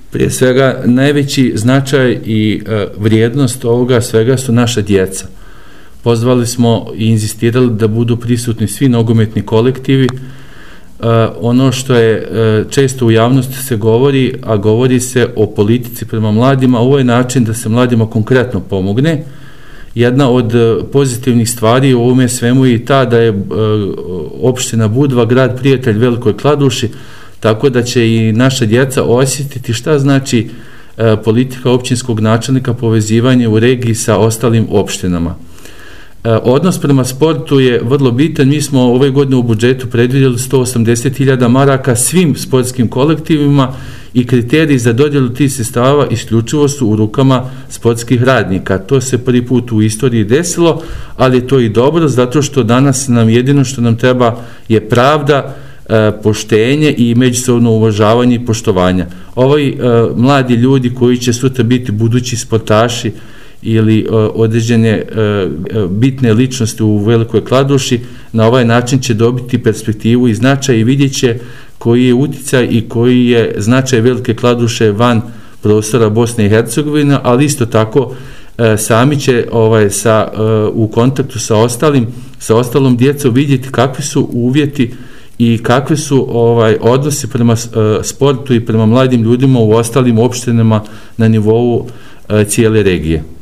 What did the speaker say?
Prije svega, najveći značaj i vrijednost ovoga svega su naša djeca. Pozvali smo i inzistirali da budu prisutni svi nogometni kolektivi. Ono što je često u javnosti se govori, a govori se o politici prema mladima, ovo je način da se mladima konkretno pomogne. Jedna od pozitivnih stvari u ovome svemu je i ta da je opština Budva grad prijatelj Velikoj Kladuši, tako da će i naša djeca osjetiti šta znači politika općinskog načelnika, povezivanje u regiji sa ostalim opštinama. Odnos prema sportu je vrlo bitan. Mi smo ove godine u budžetu predvidjeli 180.000 maraka svim sportskim kolektivima i kriteriji za dodjelu tih sredstava isključivo su u rukama sportskih radnika. To se prvi put u istoriji desilo, ali to je i dobro zato što danas nam jedino što nam treba je pravda, poštenje i međusobno uvažavanje i poštovanja. Ovi mladi ljudi koji će sutra biti budući sportaši ili određene bitne ličnosti u Velikoj Kladuši, na ovaj način će dobiti perspektivu i značaj i vidjet će koji je uticaj i koji je značaj Velike Kladuše van prostora Bosne i Hercegovine, ali isto tako sami će u kontaktu sa ostalom djecom vidjeti kakvi su uvjeti i kakvi su odnosi prema sportu i prema mladim ljudima u ostalim opštinama na nivou cijele regije.